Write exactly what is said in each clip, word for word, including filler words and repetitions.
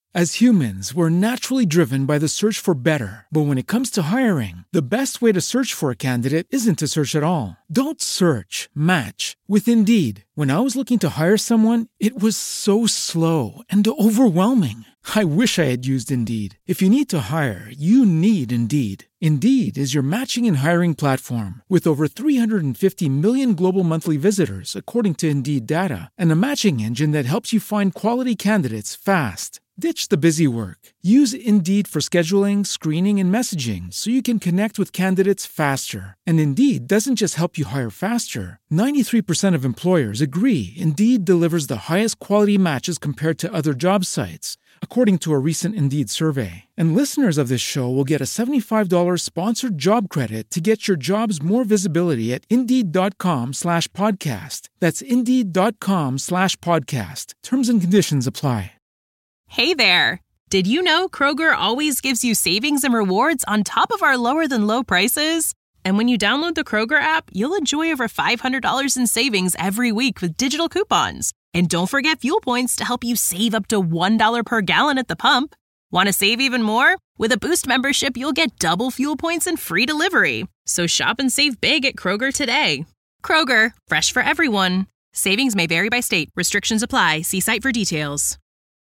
As humans, we're naturally driven by the search for better. But when it comes to hiring, the best way to search for a candidate isn't to search at all. Don't search, match with Indeed. When I was looking to hire someone, it was so slow and overwhelming. I wish I had used Indeed. If you need to hire, you need Indeed. Indeed is your matching and hiring platform with over three hundred fifty million global monthly visitors, according to Indeed data, and a matching engine that helps you find quality candidates fast. Ditch the busy work. Use Indeed for scheduling, screening, and messaging so you can connect with candidates faster. And Indeed doesn't just help you hire faster. ninety-three percent of employers agree Indeed delivers the highest quality matches compared to other job sites, according to a recent Indeed survey. And listeners of this show will get a seventy-five dollars sponsored job credit to get your jobs more visibility at Indeed.com slash podcast. That's Indeed.com slash podcast. Terms and conditions apply. Hey there! Did you know Kroger always gives you savings and rewards on top of our lower-than-low prices? And when you download the Kroger app, you'll enjoy over five hundred dollars in savings every week with digital coupons. And don't forget fuel points to help you save up to one dollar per gallon at the pump. Want to save even more? With a Boost membership, you'll get double fuel points and free delivery. So shop and save big at Kroger today. Kroger, fresh for everyone. Savings may vary by state. Restrictions apply. See site for details.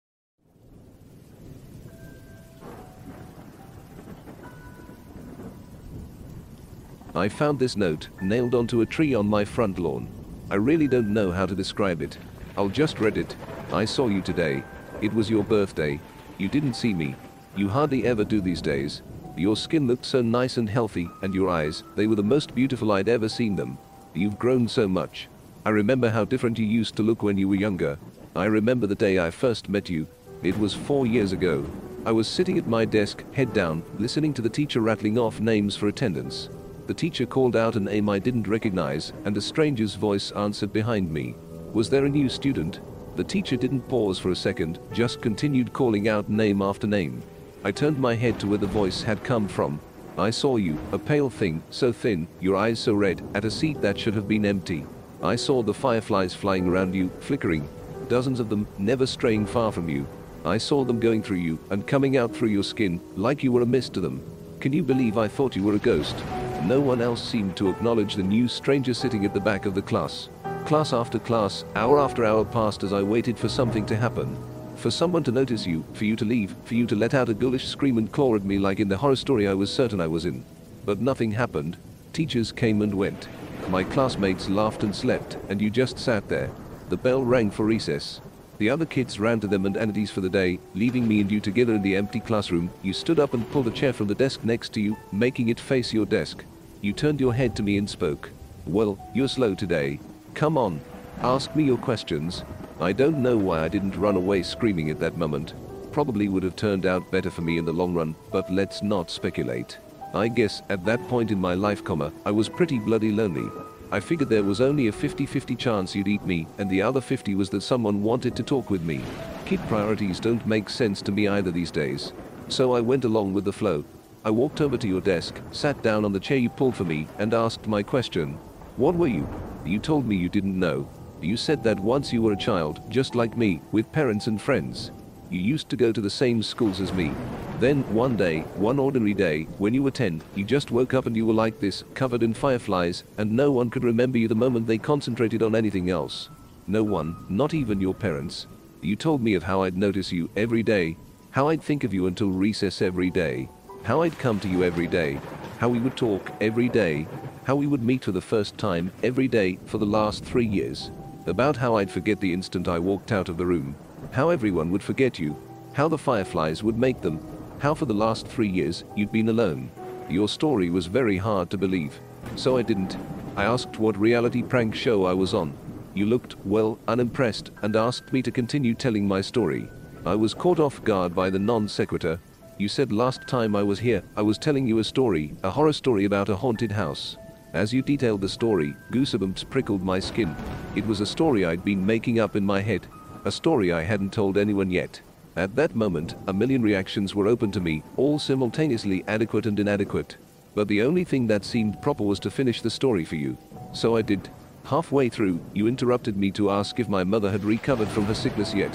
I found this note nailed onto a tree on my front lawn. I really don't know how to describe it. I'll just read it. I saw you today. It was your birthday. You didn't see me. You hardly ever do these days. Your skin looked so nice and healthy, and your eyes, they were the most beautiful I'd ever seen them. You've grown so much. I remember how different you used to look when you were younger. I remember the day I first met you. It was four years ago. I was sitting at my desk, head down, listening to the teacher rattling off names for attendance. The teacher called out a name I didn't recognize, and a stranger's voice answered behind me. Was there a new student? The teacher didn't pause for a second, just continued calling out name after name. I turned my head to where the voice had come from. I saw you, a pale thing, so thin, your eyes so red, at a seat that should have been empty. I saw the fireflies flying around you, flickering. Dozens of them, never straying far from you. I saw them going through you, and coming out through your skin, like you were a mist to them. Can you believe I thought you were a ghost? No one else seemed to acknowledge the new stranger sitting at the back of the class. Class after class, hour after hour passed as I waited for something to happen. For someone to notice you, for you to leave, for you to let out a ghoulish scream and claw at me like in the horror story I was certain I was in. But nothing happened. Teachers came and went. My classmates laughed and slept, and you just sat there. The bell rang for recess. The other kids ran to them and entities for the day, leaving me and you together in the empty classroom. You stood up and pulled a chair from the desk next to you, making it face your desk. You turned your head to me and spoke. Well, you're slow today. Come on. Ask me your questions. I don't know why I didn't run away screaming at that moment. Probably would have turned out better for me in the long run, but let's not speculate. I guess at that point in my life, comma, I was pretty bloody lonely. I figured there was only a fifty-fifty chance you'd eat me, and the other fifty was that someone wanted to talk with me. Kid priorities don't make sense to me either these days. So I went along with the flow. I walked over to your desk, sat down on the chair you pulled for me, and asked my question. What were you? You told me you didn't know. You said that once you were a child, just like me, with parents and friends. You used to go to the same schools as me. Then, one day, one ordinary day, when you were ten, you just woke up and you were like this, covered in fireflies, and no one could remember you the moment they concentrated on anything else. No one, not even your parents. You told me of how I'd notice you every day, how I'd think of you until recess every day, how I'd come to you every day, how we would talk every day, how we would meet for the first time every day for the last three years, about how I'd forget the instant I walked out of the room, how everyone would forget you, how the fireflies would make them, how for the last three years you'd been alone. Your story was very hard to believe, so I didn't. I asked what reality prank show I was on. You looked, well, unimpressed and asked me to continue telling my story. I was caught off guard by the non sequitur. You said last time I was here, I was telling you a story, a horror story about a haunted house. As you detailed the story, goosebumps prickled my skin. It was a story I'd been making up in my head, a story I hadn't told anyone yet. At that moment, a million reactions were open to me, all simultaneously adequate and inadequate. But the only thing that seemed proper was to finish the story for you. So I did. Halfway through, you interrupted me to ask if my mother had recovered from her sickness yet.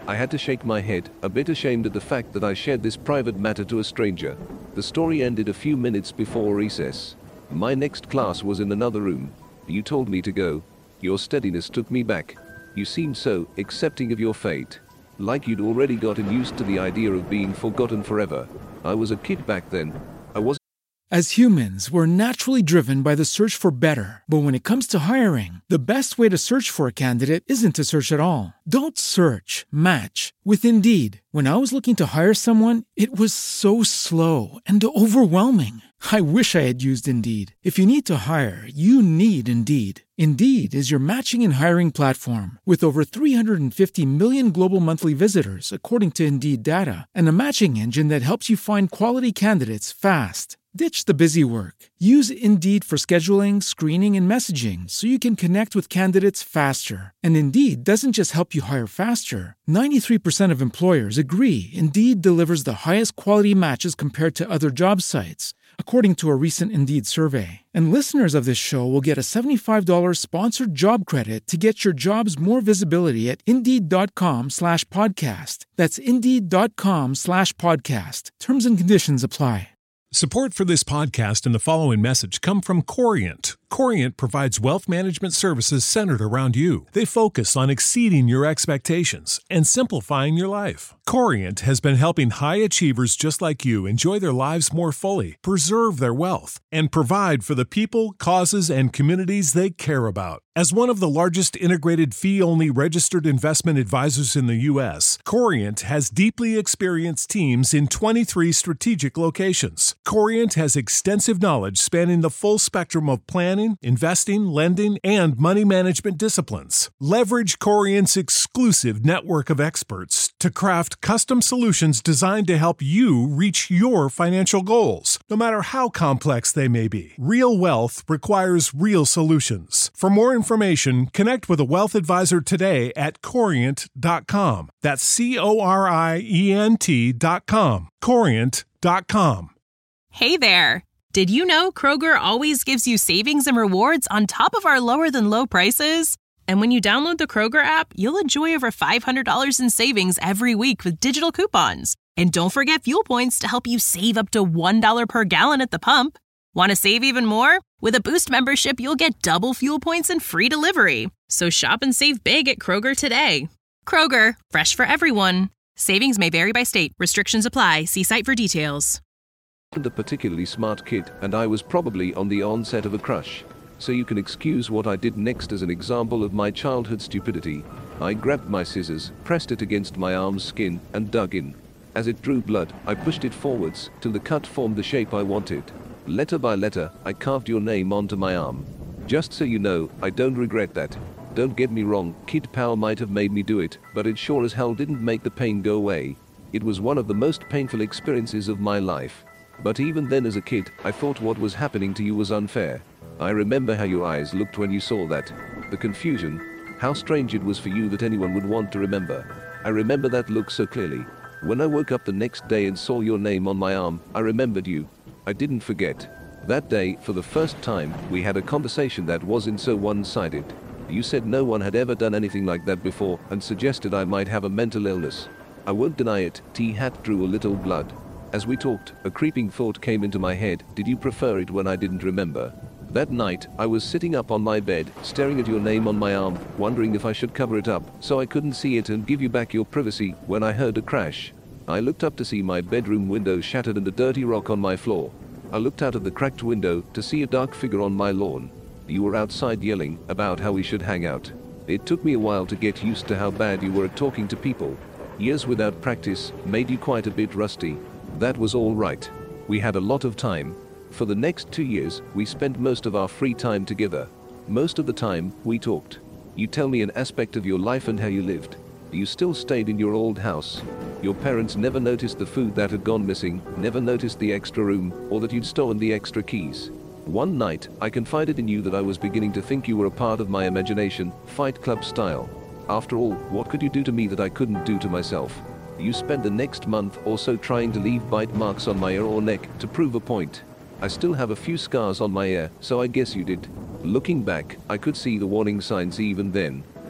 I had to shake my head, a bit ashamed at the fact that I shared this private matter to a stranger. The story ended a few minutes before recess. My next class was in another room. You told me to go. Your steadiness took me back. You seemed so accepting of your fate. Like you'd already gotten used to the idea of being forgotten forever. I was a kid back then. I was As humans, we're naturally driven by the search for better. But when it comes to hiring, the best way to search for a candidate isn't to search at all. Don't search, match with Indeed. When I was looking to hire someone, it was so slow and overwhelming. I wish I had used Indeed. If you need to hire, you need Indeed. Indeed is your matching and hiring platform with over three hundred fifty million global monthly visitors, according to Indeed data, and a matching engine that helps you find quality candidates fast. Ditch the busy work. Use Indeed for scheduling, screening, and messaging so you can connect with candidates faster. And Indeed doesn't just help you hire faster. ninety-three percent of employers agree Indeed delivers the highest quality matches compared to other job sites, according to a recent Indeed survey. And listeners of this show will get a seventy-five dollars sponsored job credit to get your jobs more visibility at Indeed.com slash podcast. That's Indeed.com slash podcast. Terms and conditions apply. Support for this podcast and the following message come from Corient. Corient provides wealth management services centered around you. They focus on exceeding your expectations and simplifying your life. Corient has been helping high achievers just like you enjoy their lives more fully, preserve their wealth, and provide for the people, causes, and communities they care about. As one of the largest integrated fee-only registered investment advisors in the U S, Corient has deeply experienced teams in twenty-three strategic locations. Corient has extensive knowledge spanning the full spectrum of planning, investing, lending, and money management disciplines. Leverage Corient's exclusive network of experts to craft custom solutions designed to help you reach your financial goals, no matter how complex they may be. Real wealth requires real solutions. For more information, connect with a wealth advisor today at corient dot com. That's C O R I E N T dot com. corient dot com. Hey there! Did you know Kroger always gives you savings and rewards on top of our lower-than-low prices? And when you download the Kroger app, you'll enjoy over five hundred dollars in savings every week with digital coupons. And don't forget fuel points to help you save up to one dollar per gallon at the pump. Want to save even more? With a Boost membership, you'll get double fuel points and free delivery. So shop and save big at Kroger today. Kroger, fresh for everyone. Savings may vary by state. Restrictions apply. See site for details. I wasn't a particularly smart kid, and I was probably on the onset of a crush. So you can excuse what I did next as an example of my childhood stupidity. I grabbed my scissors, pressed it against my arm's skin, and dug in. As it drew blood, I pushed it forwards till the cut formed the shape I wanted. Letter by letter, I carved your name onto my arm. Just so you know, I don't regret that. Don't get me wrong, Kid Pal might have made me do it, but it sure as hell didn't make the pain go away. It was one of the most painful experiences of my life. But even then as a kid, I thought what was happening to you was unfair. I remember how your eyes looked when you saw that. The confusion. How strange it was for you that anyone would want to remember. I remember that look so clearly. When I woke up the next day and saw your name on my arm, I remembered you. I didn't forget. That day, for the first time, we had a conversation that wasn't so one-sided. You said no one had ever done anything like that before and suggested I might have a mental illness. I won't deny it, T-Hat drew a little blood. As we talked, a creeping thought came into my head. Did you prefer it when I didn't remember? That night, I was sitting up on my bed, staring at your name on my arm, wondering if I should cover it up so I couldn't see it and give you back your privacy, when I heard a crash. I looked up to see my bedroom window shattered and a dirty rock on my floor. I looked out of the cracked window to see a dark figure on my lawn. You were outside yelling about how we should hang out. It took me a while to get used to how bad you were at talking to people. Years without practice made you quite a bit rusty. That was all right. We had a lot of time. For the next two years, we spent most of our free time together. Most of the time, we talked. You tell me an aspect of your life and how you lived. You still stayed in your old house. Your parents never noticed the food that had gone missing, never noticed the extra room, or that you'd stolen the extra keys. One night, I confided in you that I was beginning to think you were a part of my imagination, Fight Club style. After all, what could you do to me that I couldn't do to myself? You spent the next month or so trying to leave bite marks on my ear or neck to prove a point. I still have a few scars on my ear, so I guess you did. Looking back, I could see the warning signs even then.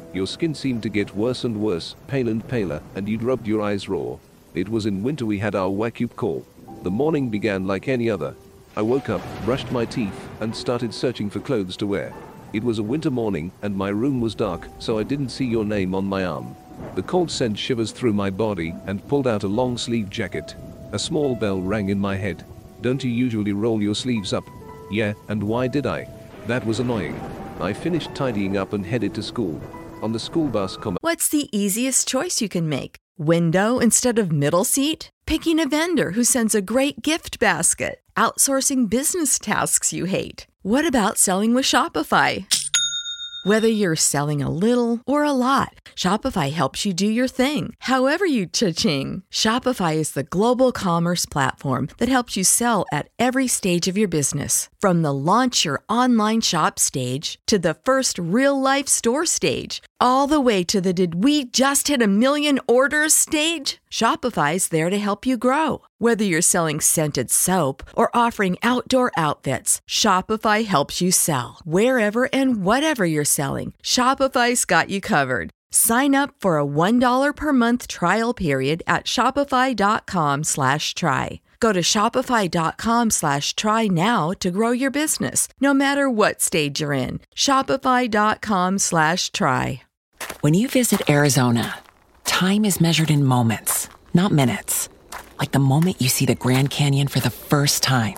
Your skin seemed to get worse and worse, pale and paler, and you'd rubbed your eyes raw. It was in winter we had our wake-up call. The morning began like any other. I woke up, brushed my teeth, and started searching for clothes to wear. It was a winter morning, and my room was dark, so I didn't see your name on my arm. The cold sent shivers through my body and pulled out a long-sleeved jacket. A small bell rang in my head. Don't you usually roll your sleeves up? Yeah, and why did I? That was annoying. I finished tidying up and headed to school. On the school bus, comma. What's the easiest choice you can make? Window instead of middle seat? Picking a vendor who sends a great gift basket? Outsourcing business tasks you hate? What about selling with Shopify? Whether you're selling a little or a lot, Shopify helps you do your thing, however you cha-ching. Shopify is the global commerce platform that helps you sell at every stage of your business. From the launch your online shop stage to the first real-life store stage, all the way to the did we just hit a million orders stage. Shopify's there to help you grow. Whether you're selling scented soap or offering outdoor outfits, Shopify helps you sell. Wherever and whatever you're selling, Shopify's got you covered. Sign up for a one dollar per month trial period at shopify.com slash try. Go to shopify.com slash try now to grow your business, no matter what stage you're in. Shopify.com slash try. When you visit Arizona, time is measured in moments, not minutes. Like the moment you see the Grand Canyon for the first time.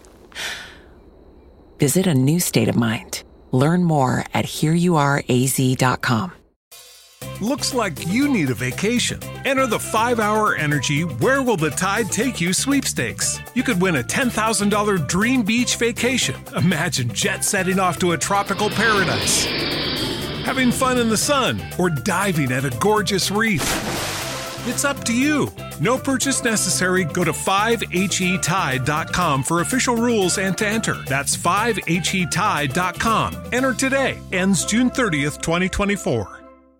Visit a new state of mind. Learn more at here you are a z dot com. Looks like you need a vacation. Enter the five hour Energy Where Will the Tide Take You sweepstakes. You could win a ten thousand dollars dream beach vacation. Imagine jet setting off to a tropical paradise, having fun in the sun, or diving at a gorgeous reef. It's up to you. No purchase necessary. Go to five H E tide dot com for official rules and to enter. That's five H E tide dot com. Enter today. Ends June thirtieth, twenty twenty-four.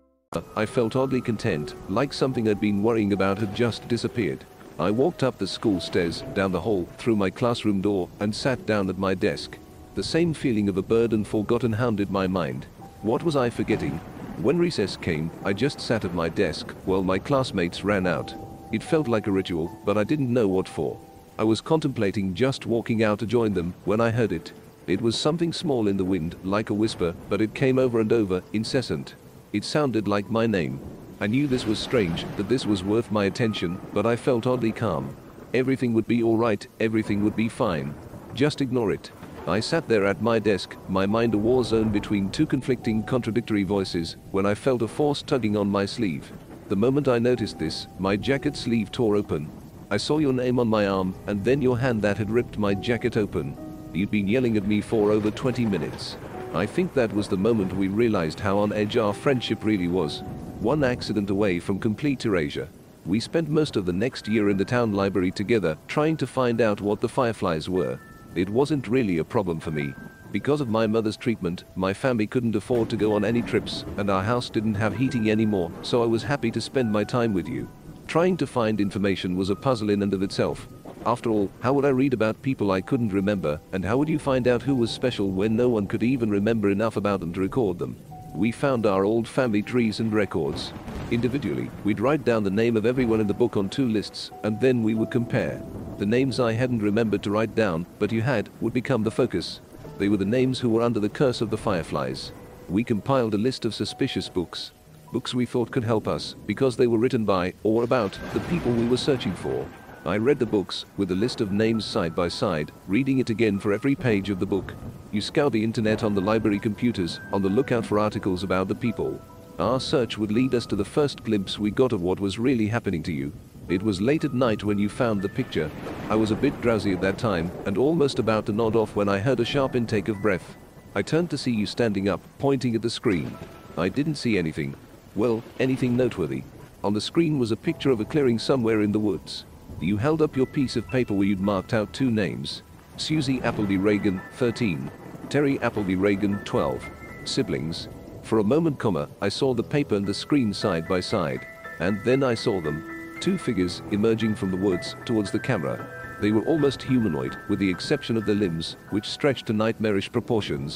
I felt oddly content, like something I'd been worrying about had just disappeared. I walked up the school stairs, down the hall, through my classroom door, and sat down at my desk. The same feeling of a burden forgotten hounded my mind. What was I forgetting? When recess came, I just sat at my desk while my classmates ran out. It felt like a ritual, but I didn't know what for. I was contemplating just walking out to join them when I heard it. It was something small in the wind, like a whisper, but it came over and over, incessant. It sounded like my name. I knew this was strange, that this was worth my attention, but I felt oddly calm. Everything would be alright, everything would be fine. Just ignore it. I sat there at my desk, my mind a war zone between two conflicting, contradictory voices, when I felt a force tugging on my sleeve. The moment I noticed this, my jacket sleeve tore open. I saw your name on my arm, and then your hand that had ripped my jacket open. You'd been yelling at me for over twenty minutes. I think that was the moment we realized how on edge our friendship really was. One accident away from complete erasure. We spent most of the next year in the town library together, trying to find out what the Fireflies were. It wasn't really a problem for me. Because of my mother's treatment, my family couldn't afford to go on any trips, and our house didn't have heating anymore, so I was happy to spend my time with you. Trying to find information was a puzzle in and of itself. After all, how would I read about people I couldn't remember, and how would you find out who was special when no one could even remember enough about them to record them? We found our old family trees and records. Individually, we'd write down the name of everyone in the book on two lists, and then we would compare. The names I hadn't remembered to write down, but you had, would become the focus. They were the names who were under the curse of the Fireflies. We compiled a list of suspicious books. Books we thought could help us, because they were written by, or about, the people we were searching for. I read the books, with a list of names side by side, reading it again for every page of the book. You scour the internet on the library computers, on the lookout for articles about the people. Our search would lead us to the first glimpse we got of what was really happening to you. It was late at night when you found the picture. I was a bit drowsy at that time, and almost about to nod off when I heard a sharp intake of breath. I turned to see you standing up, pointing at the screen. I didn't see anything. Well, anything noteworthy. On the screen was a picture of a clearing somewhere in the woods. You held up your piece of paper where you'd marked out two names. Susie Appleby Reagan, thirteen. Terry Appleby Reagan, twelve. Siblings. For a moment, comma, I saw the paper and the screen side by side. And then I saw them. Two figures emerging from the woods towards the camera. They were almost humanoid, with the exception of their limbs, which stretched to nightmarish proportions.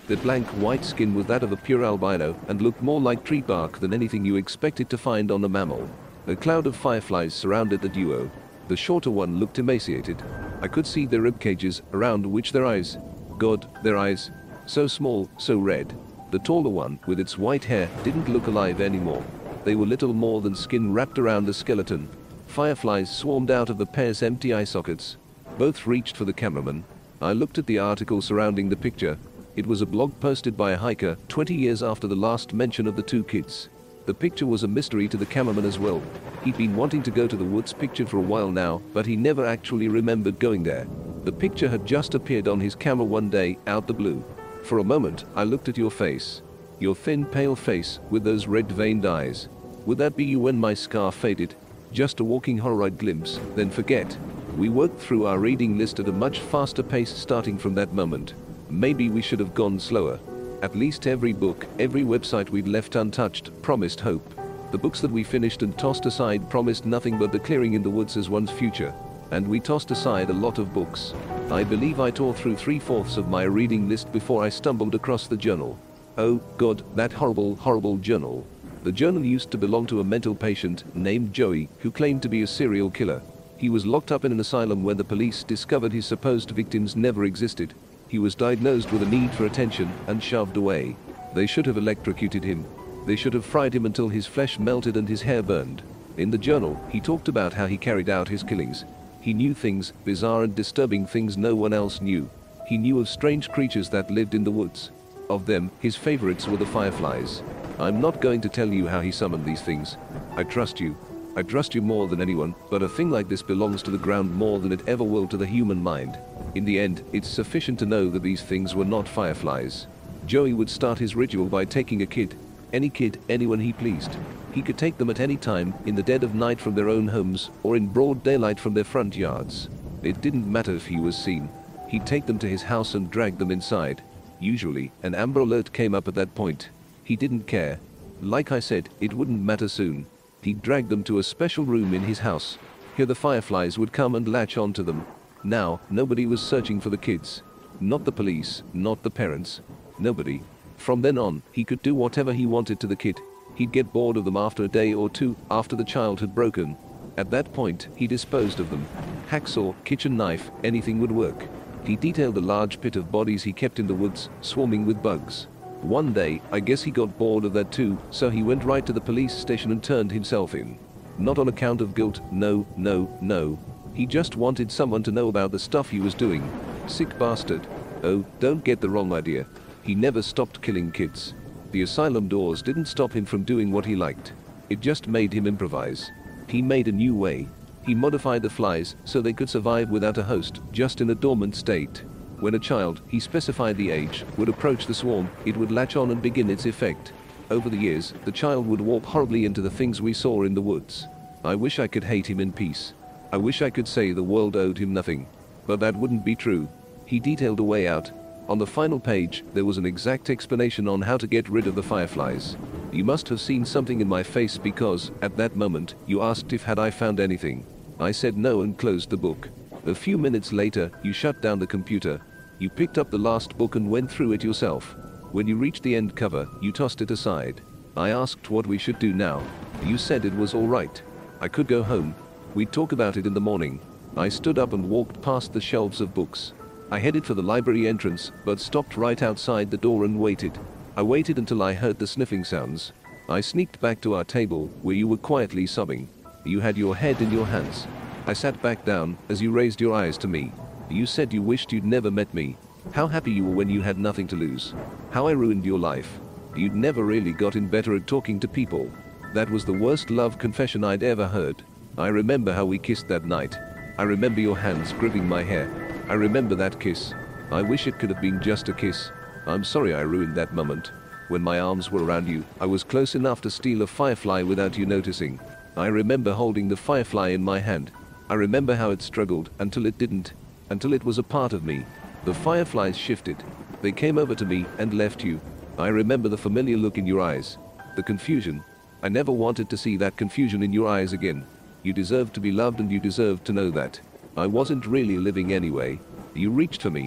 Their blank white skin was that of a pure albino and looked more like tree bark than anything you expected to find on a mammal. A cloud of fireflies surrounded the duo. The shorter one looked emaciated. I could see their rib cages, around which their eyes. God, their eyes. So small, so red. The taller one, with its white hair, didn't look alive anymore. They were little more than skin wrapped around a skeleton. Fireflies swarmed out of the pair's empty eye sockets. Both reached for the cameraman. I looked at the article surrounding the picture. It was a blog posted by a hiker twenty years after the last mention of the two kids. The picture was a mystery to the cameraman as well. He'd been wanting to go to the woods picture for a while now, but he never actually remembered going there. The picture had just appeared on his camera one day, out the blue. For a moment, I looked at your face. Your thin, pale face, with those red-veined eyes. Would that be you when my scar faded? Just a walking horror-eyed glimpse, then forget. We worked through our reading list at a much faster pace starting from that moment. Maybe we should have gone slower. At least every book, every website we'd left untouched, promised hope. The books that we finished and tossed aside promised nothing but the clearing in the woods as one's future. And we tossed aside a lot of books. I believe I tore through three-fourths of my reading list before I stumbled across the journal. Oh, God, that horrible, horrible journal. The journal used to belong to a mental patient named Joey, who claimed to be a serial killer. He was locked up in an asylum when the police discovered his supposed victims never existed. He was diagnosed with a need for attention and shoved away. They should have electrocuted him. They should have fried him until his flesh melted and his hair burned. In the journal, he talked about how he carried out his killings. He knew things, bizarre and disturbing things no one else knew. He knew of strange creatures that lived in the woods. Of them, his favorites were the fireflies. I'm not going to tell you how he summoned these things. I trust you. I trust you more than anyone, but a thing like this belongs to the ground more than it ever will to the human mind. In the end, it's sufficient to know that these things were not fireflies. Joey would start his ritual by taking a kid. Any kid, anyone he pleased. He could take them at any time, in the dead of night from their own homes, or in broad daylight from their front yards. It didn't matter if he was seen. He'd take them to his house and drag them inside. Usually, an Amber Alert came up at that point. He didn't care. Like I said, it wouldn't matter soon. He'd drag them to a special room in his house. Here the fireflies would come and latch onto them. Now, nobody was searching for the kids. Not the police, not the parents. Nobody. From then on, he could do whatever he wanted to the kid. He'd get bored of them after a day or two, after the child had broken. At that point, he disposed of them. Hacksaw, kitchen knife, anything would work. He detailed a large pit of bodies he kept in the woods, swarming with bugs. One day, I guess he got bored of that too, so he went right to the police station and turned himself in. Not on account of guilt, no, no, no. He just wanted someone to know about the stuff he was doing. Sick bastard. Oh, don't get the wrong idea. He never stopped killing kids. The asylum doors didn't stop him from doing what he liked. It just made him improvise. He made a new way. He modified the flies so they could survive without a host, just in a dormant state. When a child, he specified the age, would approach the swarm, it would latch on and begin its effect. Over the years, the child would walk horribly into the things we saw in the woods. I wish I could hate him in peace. I wish I could say the world owed him nothing. But that wouldn't be true. He detailed a way out. On the final page, there was an exact explanation on how to get rid of the fireflies. You must have seen something in my face because, at that moment, you asked if had I found anything. I said no and closed the book. A few minutes later, you shut down the computer. You picked up the last book and went through it yourself. When you reached the end cover, you tossed it aside. I asked what we should do now. You said it was all right. I could go home. We'd talk about it in the morning. I stood up and walked past the shelves of books. I headed for the library entrance, but stopped right outside the door and waited. I waited until I heard the sniffing sounds. I sneaked back to our table, where you were quietly sobbing. You had your head in your hands. I sat back down as you raised your eyes to me. You said you wished you'd never met me. How happy you were when you had nothing to lose. How I ruined your life. You'd never really gotten better at talking to people. That was the worst love confession I'd ever heard. I remember how we kissed that night. I remember your hands gripping my hair. I remember that kiss. I wish it could have been just a kiss. I'm sorry I ruined that moment. When my arms were around you, I was close enough to steal a firefly without you noticing. I remember holding the firefly in my hand. I remember how it struggled until it didn't. Until it was a part of me. The fireflies shifted. They came over to me and left you. I remember the familiar look in your eyes. The confusion. I never wanted to see that confusion in your eyes again. You deserved to be loved and you deserved to know that. I wasn't really living anyway. You reached for me.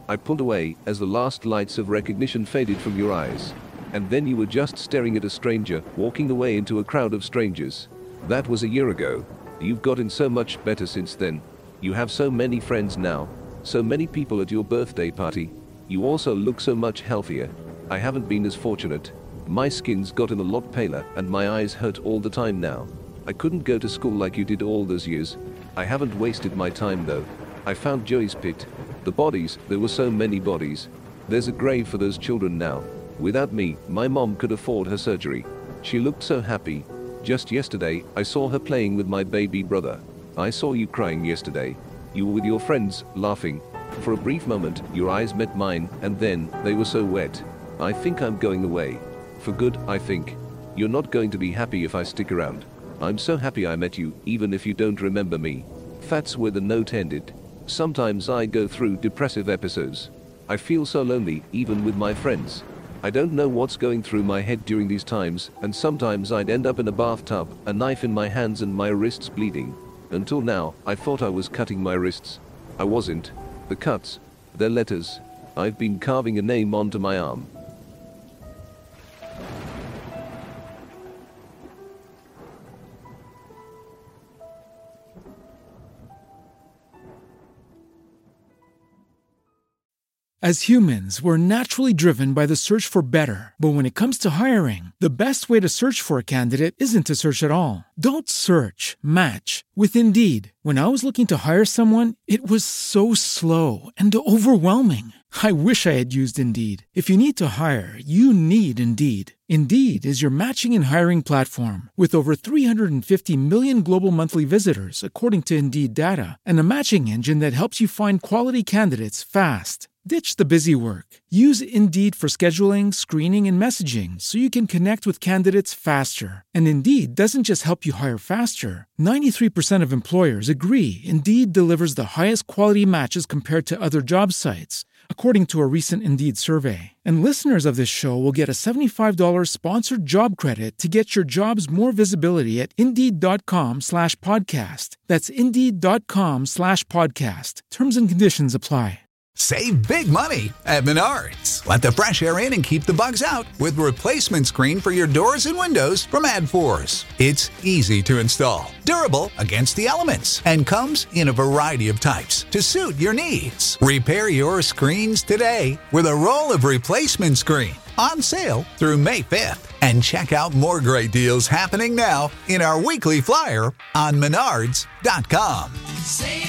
I pulled away as the last lights of recognition faded from your eyes. And then you were just staring at a stranger, walking away into a crowd of strangers. That was a year ago. You've gotten so much better since then. You have so many friends now. So many people at your birthday party. You also look so much healthier. I haven't been as fortunate. My skin's gotten a lot paler and my eyes hurt all the time now. I couldn't go to school like you did all those years. I haven't wasted my time though. I found Joey's pit. The bodies, there were so many bodies. There's a grave for those children now. Without me, my mom could afford her surgery. She looked so happy. Just yesterday, I saw her playing with my baby brother. I saw you crying yesterday. You were with your friends, laughing. For a brief moment, your eyes met mine, and then, they were so wet. I think I'm going away. For good, I think. You're not going to be happy if I stick around. I'm so happy I met you, even if you don't remember me. That's where the note ended. Sometimes I go through depressive episodes. I feel so lonely, even with my friends. I don't know what's going through my head during these times, and sometimes I'd end up in a bathtub, a knife in my hands and my wrists bleeding. Until now, I thought I was cutting my wrists. I wasn't. The cuts, they're letters. I've been carving a name onto my arm. As humans, we're naturally driven by the search for better. But when it comes to hiring, the best way to search for a candidate isn't to search at all. Don't search, match with Indeed. When I was looking to hire someone, it was so slow and overwhelming. I wish I had used Indeed. If you need to hire, you need Indeed. Indeed is your matching and hiring platform with over three hundred fifty million global monthly visitors, according to Indeed data, and a matching engine that helps you find quality candidates fast. Ditch the busy work. Use Indeed for scheduling, screening, and messaging so you can connect with candidates faster. And Indeed doesn't just help you hire faster. ninety-three percent of employers agree Indeed delivers the highest quality matches compared to other job sites, according to a recent Indeed survey. And listeners of this show will get a seventy-five dollars sponsored job credit to get your jobs more visibility at Indeed.com slash podcast. That's Indeed.com slash podcast. Terms and conditions apply. Save big money at Menards. Let the fresh air in and keep the bugs out with replacement screen for your doors and windows from AdForce. It's easy to install, durable against the elements, and comes in a variety of types to suit your needs. Repair your screens today with a roll of replacement screen on sale through May fifth. And check out more great deals happening now in our weekly flyer on Menards dot com. Save